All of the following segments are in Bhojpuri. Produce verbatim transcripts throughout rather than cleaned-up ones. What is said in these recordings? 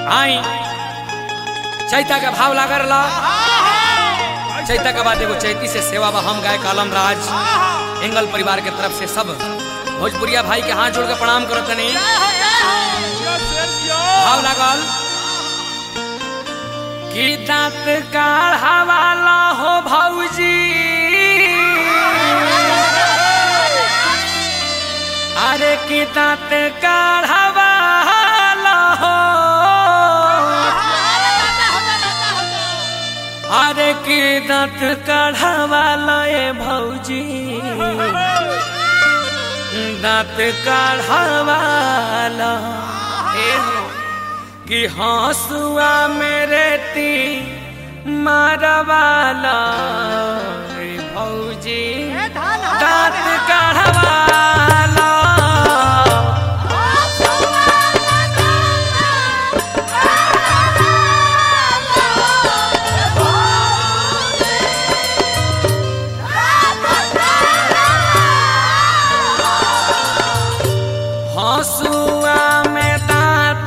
आई चैता का भाव लागर ला चैता के बाद एगो चैती से सेवा बा हम गाय कालम राज एंगल परिवार के तरफ से सब भोजपुरिया भाई के हाथ जोड़ के प्रणाम करत तनी। भाव लागल कि दांत काढ़ा वाला हो भौजी अरे कि दांत काढ़ा वाला हो अरे कि दांत काढ़ा वाला ए भौजी दांत काढ़ा वाला कि हंसुआ मेरे ती मारवाला भौजी दांत काढ़वाला हंसुआ में दांत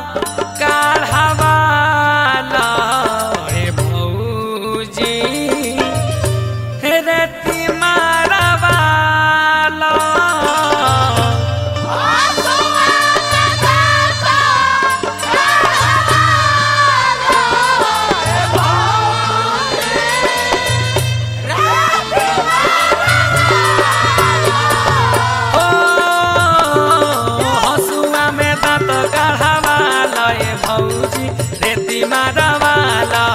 काढ़वाला रे भौजी रेती मारवाला भौजी रेती मारवाला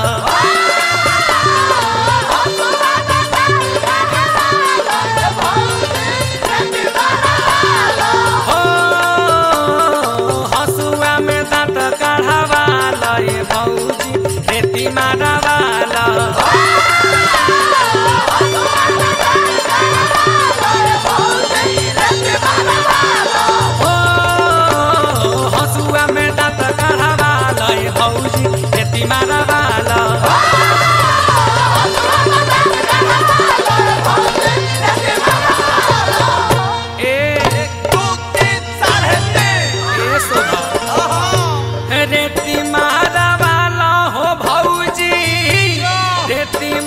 हो हंसुआ में दांत काढ़वाला ये भौजी रेती मारवाला हो हंसुआ में दांत काढ़वाला ये भौजी रेती मारवाला रेती मारवाला हो भौजी रेती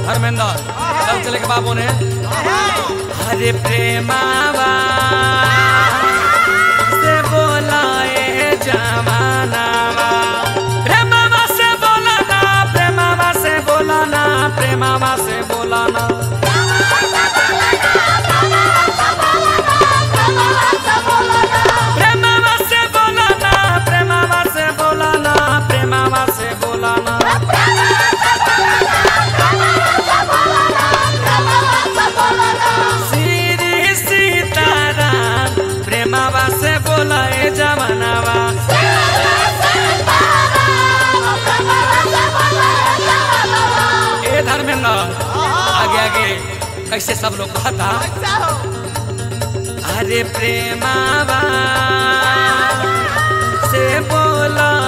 धर्मेंद्र चल चले के बाबू ने अरे प्रेमावा से बोलाए जमानावा प्रेमावा से बोलाना प्रेमावा से बोलाना प्रेमावा से बोलाना प्रेमावा से बोलाना प्रेमावा से बोलाना प्रेमावा से बोलाना श्री सीताराम प्रेमावा से बोलाए जमानावा ए धर्मेंद्र आगे आगे कैसे सब लोग कहता अरे प्रेमावा से बोला